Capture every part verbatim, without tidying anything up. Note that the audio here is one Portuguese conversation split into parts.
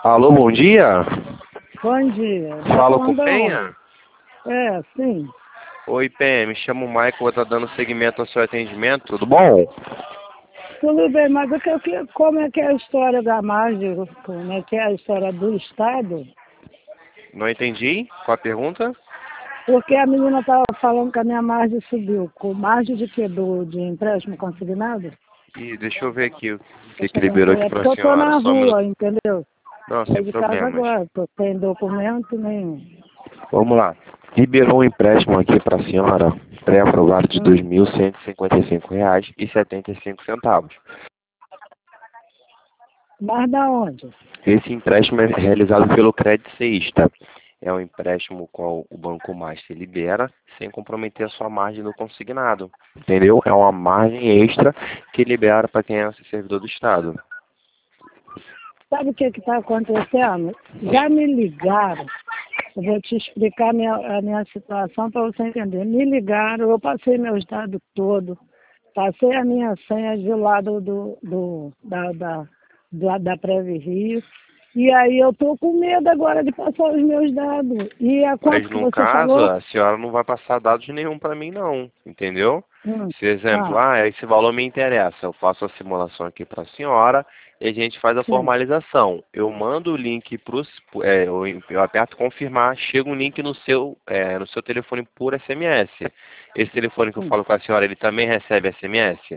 Alô, bom dia. Bom dia. Tá Fala com o falando aonde? Penha? É, sim. Oi, Penha, me chamo Michael, vou estar dando seguimento ao seu atendimento, tudo bom? Tudo bem, mas o que, eu que- como é que é a história da margem? Como é que é a história do Estado? Não entendi? Qual a pergunta? Porque a menina estava falando que a minha margem subiu. Com margem de quê? Do, de empréstimo consignado? Ih, deixa eu ver aqui o que, que liberou aqui É para porque a eu tô senhora, na só um minuto. rua, entendeu? Não, sem Saí de casa problemas. agora, tô sem documento nenhum. Vamos lá. Liberou um empréstimo aqui para a senhora, pré-aprovado de dois Hum. mil cento e cinquenta e cinco reais e setenta e cinco centavos. Mas da onde? Esse empréstimo é realizado pelo Credit Suisse. É um empréstimo qual o Banco Master libera sem comprometer a sua margem no consignado. Entendeu? É uma margem extra que libera para quem é servidor do Estado. Sabe o que está acontecendo? Já me ligaram. Eu vou te explicar a minha, a minha situação para você entender. Me ligaram, eu passei meus dados todos, passei a minha senha de lado do, do, da, da, da, da Preve Rio, e aí eu tô com medo agora de passar os meus dados. E a quanto Mas que no você caso, falou? a senhora não vai passar dados nenhum para mim não, entendeu? Hum, Se exemplo, ah, ah, esse valor me interessa, eu faço a simulação aqui para a senhora e a gente faz a sim, formalização. Eu mando o link para é, eu, eu aperto confirmar, chega um link no seu, é, no seu telefone por S M S. Esse telefone que eu sim. falo com a senhora, ele também recebe S M S?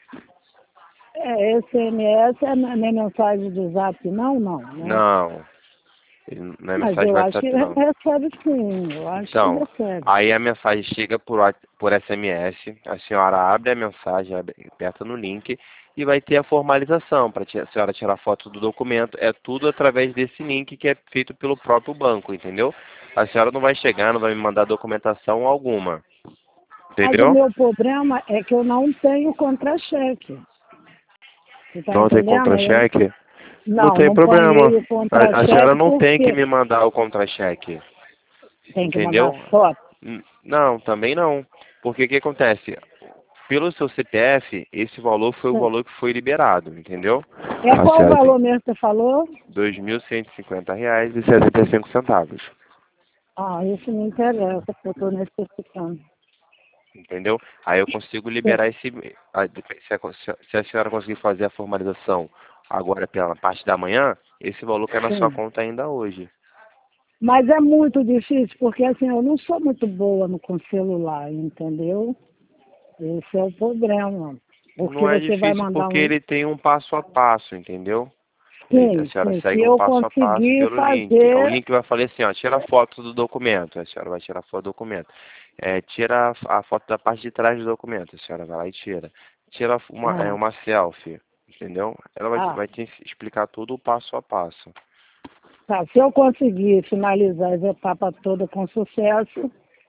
É, S M S é na minha mensagem do Zap, não, não, né? Não, ele não é Mas mensagem eu acho que WhatsApp não. recebe sim, eu acho que Então, recebe. aí a mensagem chega por, Whats- por S M S, a senhora abre a mensagem, abre- aperta no link e vai ter a formalização para a senhora tirar foto do documento. É tudo através desse link que é feito pelo próprio banco, entendeu? A senhora não vai chegar, não vai me mandar documentação alguma, Mas o entendeu? meu problema é que eu não tenho contra-cheque. Você está Não tem entendendo? Eu, contra-cheque? Não não, tem não problema. paguei o A, a senhora contra-cheque não tem que porque me mandar o contra-cheque, tem que mandar entendeu? foto. N- Não, também não. Porque o que acontece? Pelo seu C P F, esse valor foi o valor que foi liberado, entendeu? É A qual o senhora tem valor mesmo que você falou? dois mil cento e cinquenta reais e setenta e cinco centavos, Ah, isso me interessa, porque eu estou necessitando. entendeu? Aí eu consigo Sim, liberar esse... a- Se a, se a senhora conseguir fazer a formalização agora pela parte da manhã, esse valor cai na sua sim. conta ainda hoje. Mas é muito difícil, porque assim, eu não sou muito boa no, com celular, entendeu? Esse é o problema. Porque Não é você vai difícil mandar porque um. ele tem um passo a passo, entendeu? Ele- a Sim, senhora sim. Se segue um eu passo a passo conseguir pelo link. O fazer. link vai falar assim, ó, tira a foto do documento. A senhora vai tirar a foto do documento. É, tira a, a foto da parte de trás do documento. A senhora vai lá e tira. Tira uma, é, Ah, uma selfie, entendeu? Ela vai, te- ah, vai te explicar tudo o passo a passo. tá. Se eu conseguir finalizar as etapas todas com sucesso,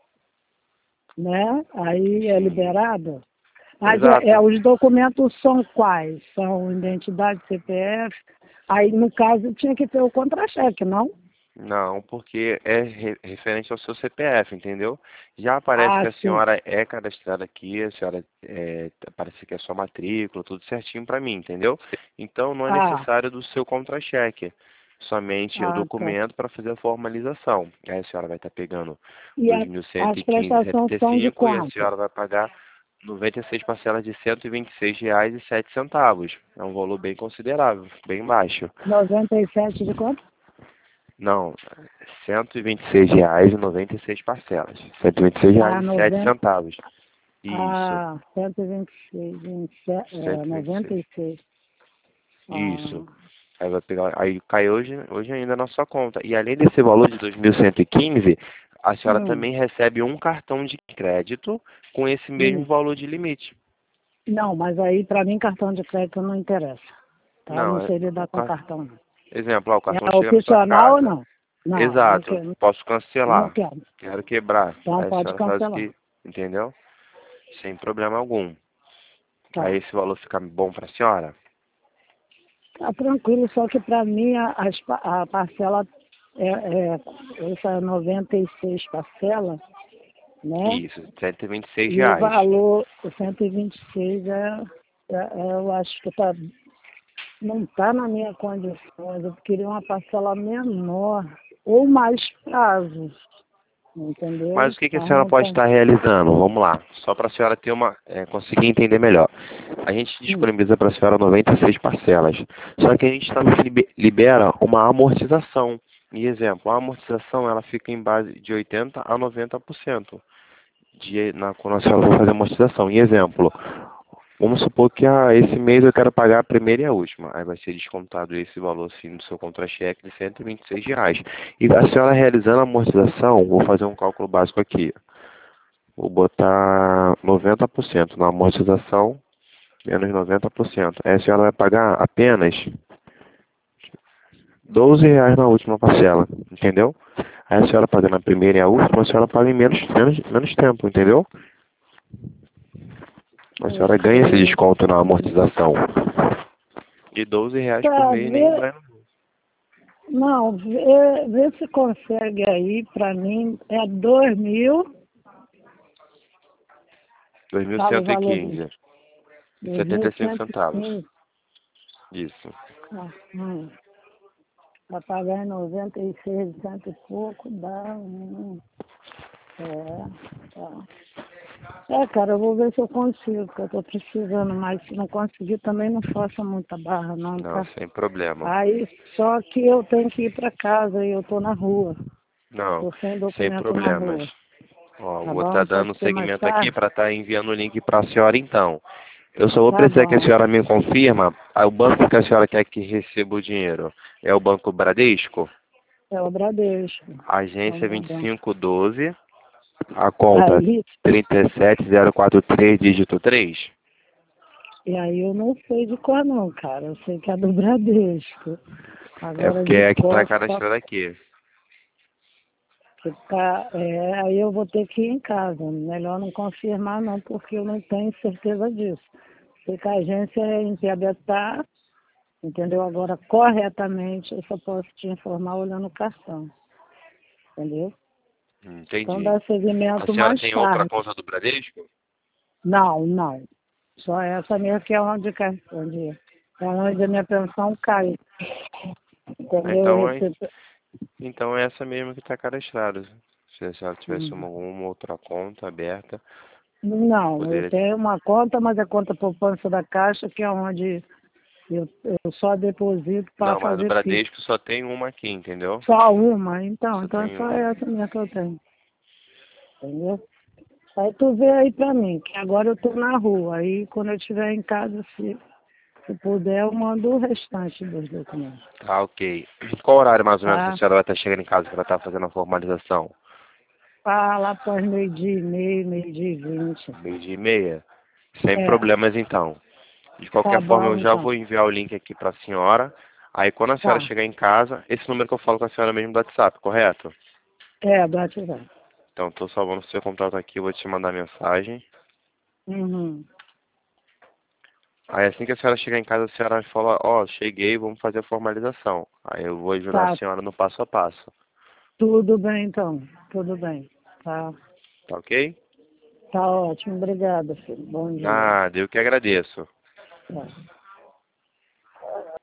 né? Aí é Sim. liberado. Mas é, é, Exato. os documentos são quais? São identidade, C P F. Aí, no caso, tinha que ter o contra-cheque, não? Não, porque é re- referente ao seu C P F, entendeu? Já aparece Ah, que a sim. senhora é cadastrada aqui, a senhora é, aparece que é sua matrícula, tudo certinho para mim, entendeu? Então não é Ah, necessário do seu contra-cheque, somente o ah, tá. documento para fazer a formalização. Aí a senhora vai estar pegando E dois a- mil cento as e quinze vírgula prestações setenta e são de cinco e a quanto? senhora vai pagar noventa e seis parcelas de cento e vinte e seis reais e sete centavos. É um valor bem considerável, bem baixo. noventa e sete de quanto? Não, cento e vinte e seis reais e noventa e seis parcelas. Cento e vinte e seis reais Ah, e sete noventa. centavos. Isso, Ah, cento e vinte e seis, vinte e sete, é, cento e vinte e noventa seis. e seis. Isso. Ah, Aí vai pegar, aí cai hoje, hoje ainda na sua conta. E além desse valor de dois mil cento e quinze, a senhora hum, também recebe um cartão de crédito com esse mesmo hum. valor de limite. Não, mas aí para mim cartão de crédito não interessa. Tá? Não, Não é- sei o lidar com car... cartão, não. exemplo, ó, o cartão É chega na sua opcional ou casa. não? Não, não Exato, quero. posso Não cancelar. quero. Quero quebrar. Então Aí a pode senhora faz o cancelar. que, entendeu? Sem problema algum. Aí Tá. esse valor fica bom para a senhora? Tá tranquilo, só que para mim a, as pa- a parcela é, é essa noventa e seis parcela, né? Isso, cento e vinte e seis E o reais. valor, o cento e vinte e seis é, é, é, eu acho que tá não está na minha condição. Eu queria uma parcela menor ou mais prazos, entendeu? Mas o que, que a Mas senhora não pode tem. estar realizando? Vamos lá, só para a senhora ter uma, é, conseguir entender melhor. A gente Hum. disponibiliza para a senhora noventa e seis parcelas, só que a gente também libe- libera uma amortização. E exemplo, a amortização ela fica em base de oitenta a noventa por cento de, na, quando a senhora for fazer a amortização. E exemplo, vamos supor que ah, esse mês eu quero pagar a primeira e a última. Aí vai ser descontado esse valor assim do seu contra-cheque de cento e vinte e seis reais. E a senhora realizando a amortização, vou fazer um cálculo básico aqui. Vou botar noventa por cento na amortização, menos noventa por cento. Aí a senhora vai pagar apenas doze reais na última parcela, entendeu? Aí a senhora pagando a primeira e a última, a senhora paga em menos, menos, menos tempo, entendeu? A senhora ganha esse Ok. desconto na amortização. De doze reais por Tá, mês nem vê, vai. não, vê, vê se consegue aí, para mim, é dois mil, fala o valor de dois mil cento e quinze e dois mil setenta e cinco cento e centavos. quinze. Isso. Ah, hum. Para pagar em noventa e seis, cento e pouco, dá um. É, tá. É, cara, eu vou ver se eu consigo, porque eu tô precisando, mas se não conseguir também não faça muita barra não, Não, tá? sem problema. Aí só que eu tenho que ir para casa e eu tô na rua. Não, Tô sem sem documento na problemas. rua. Ó, Tá vou estar bom? Pode dando ser mais segmento aqui tarde? para estar enviando o link para a senhora então. Eu só vou Tá precisar que a bom. senhora me confirma. Aí o banco que a senhora quer que receba o dinheiro é o Banco Bradesco? É o Bradesco. É o Agência meu vinte e banco. cinco doze, a conta Aí, trinta e sete zero quatro três, dígito três. e aí eu não sei de qual não, cara. Eu sei que é do Bradesco. É Agora porque de é que está cor, só cadastrado aqui. que tá, é, aí eu vou ter que ir em casa. Melhor não confirmar não, porque eu não tenho certeza disso. Sei que a agência é em Piabetá, entendeu? Agora, corretamente, eu só posso te informar olhando o cartão, entendeu? Então, Entendi. dá A seguimento senhora mais tem outra tarde. conta do Bradesco? Não, não. Só essa mesmo que é onde, cai- onde, é onde a minha pensão cai, entendeu? Eu Então é, recebo, então é essa mesmo que está cadastrada. Se a senhora tivesse hum. uma, uma outra conta aberta, Não, eu poderia. tenho uma conta, mas é conta poupança da Caixa, que é onde eu, eu só deposito para Não, mas do fazer PIX. Bradesco só tem uma aqui, entendeu? Só uma, então, Só então é tem só uma. essa minha que eu tenho, entendeu? Aí tu vê aí pra mim, que agora eu tô na rua. Aí quando eu estiver em casa, se, se puder, eu mando o restante dos documentos, Tá, ok. Qual horário mais ou menos que a tá? senhora vai estar chegando em casa para estar fazendo a formalização? Ah, lá pós meio-dia e meio, meio-dia e vinte. Meio-dia e meia? Sem É, problemas então. De tá qualquer forma, bom eu já então. vou enviar o link aqui para a senhora. Aí quando a senhora Tá. chegar em casa, esse número que eu falo com a senhora mesmo do WhatsApp, correto? É, do WhatsApp. Então, estou salvando o seu contato aqui, eu vou te mandar mensagem. Uhum. Aí assim que a senhora chegar em casa, a senhora fala, ó, cheguei, vamos fazer a formalização. Aí eu vou ajudar a Tá, senhora no passo a passo. tudo bem então. Tudo bem. Tá. Tá ok? Tá ótimo. Obrigada, filho. Bom dia. Nada, eu que agradeço. Tá.